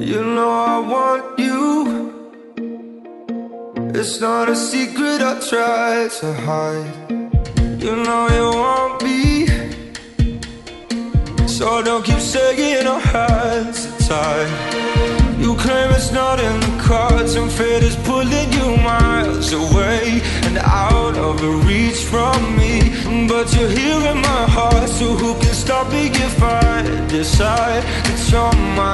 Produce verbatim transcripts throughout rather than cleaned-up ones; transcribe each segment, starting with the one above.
You know I want you. It's not a secret I try to hide. You know you want me, so don't keep saying our hands are tied. You claim it's not in the cards, and fate is pulling you miles away and out of reach from me. But you're here in my heart, so who can stop me if I decide that you're my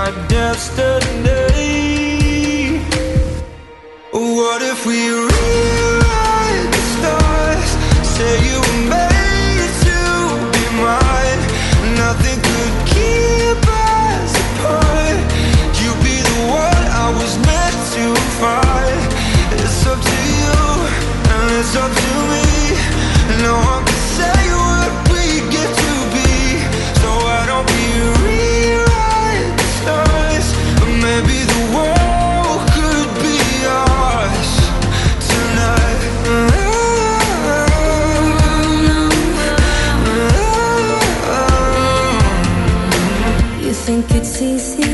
destiny? What if we rewrite the stars? Say you were made to be mine. Nothing could keep us apart. You'd be the one I was meant to find. It's up to you, and it's up to me. No one can say what we get to be. So why don't we rewrite the stars? Or maybe the world could be ours tonight. You think it's easy?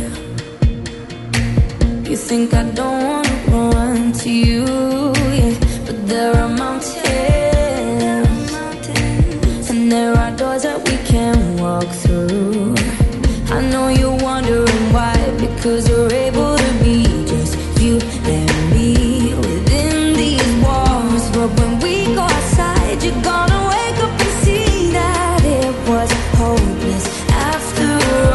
You think I don't wanna run to you, yeah. But there are mountains, and there are doors that we can't walk through. I know you're wondering why, because you're able to be just you and me within these walls. But when we go outside, you're gonna wake up and see that it was hopeless after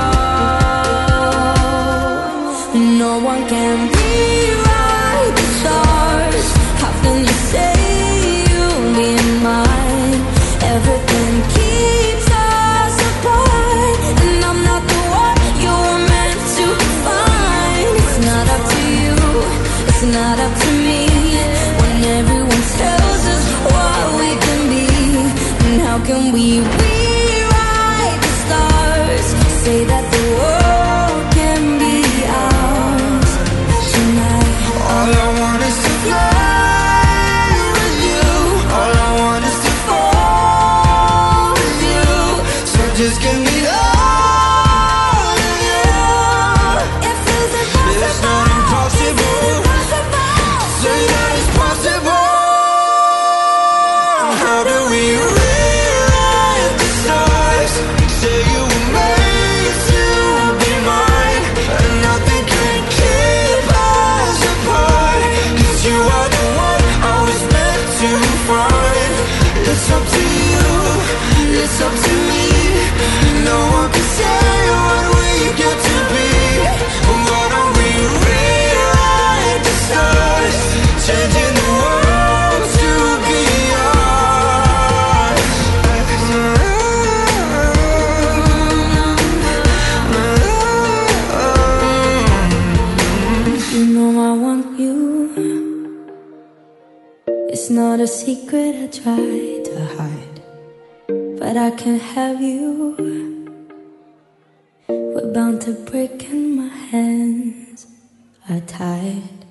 all. No one can rewrite the stars. How can you say you'll be mine? Everything keeps us apart, and I'm not the one you were meant to find. It's not up to you, it's not up to me. When everyone tells us what we can be, and how can we rewrite the stars? Say that the world can be ours tonight. All I want is to fly with you. All I want is to fall with you. So just give me all of you. It feels impossible. It's not impossible. Say that it's possible. How do we rewrite the stars? Say you were made to be mine, and nothing can keep us apart. 'Cause you are the one I was meant to find. It's up to you, it's up to me. No one can say what we get to be. Why don't we rewrite the stars? Changing the world to be ours. You know I want you. It's not a secret I try to hide, but I can't have you. We're bound to break and my hands are tied.